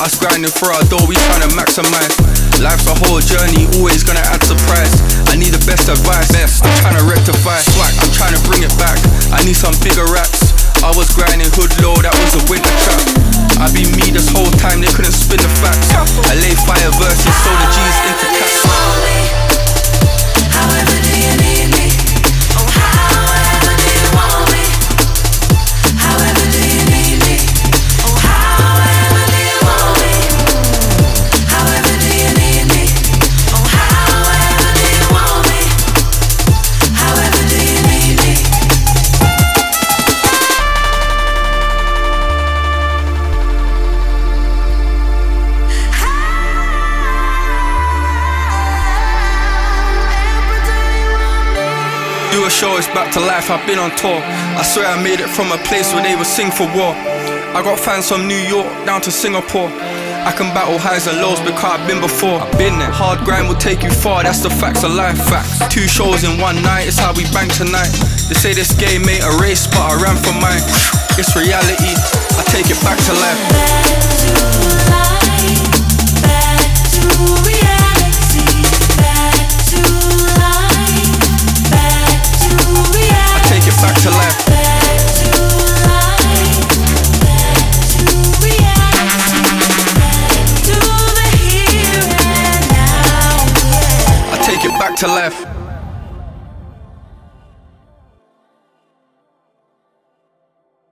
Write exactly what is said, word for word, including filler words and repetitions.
Us grinding for our dough, we tryna maximize. Life's a whole journey, always gonna add surprise. I need the best advice, best. I'm tryna rectify, swag, I'm tryna bring it back. I need some bigger raps. I was grinding hood low, that was a winter trap. I be me this whole time, they couldn't spin the facts. I lay fire verses, so the G's into caps. However do you need me? Oh, however do you want me? However do you need me? Oh, however do you want me? However do you need me? Oh, however do you want me? However do you need me? Do a show, it's back to life, I've been on tour. I swear I made it from a place where they would sing for war. I got fans from New York down to Singapore. I can battle highs and lows because I've been before. I've been there. Hard grind will take you far, that's the facts of life. Facts. Two shows in one night, it's how we bang tonight. They say this game ain't a race, but I ran for mine. It's reality, I take it back to life. Back to life, back to reality, back to life, back to reality. I take it back to life. Back to life, back to reality, back to the here and now, yeah. I take it back to life.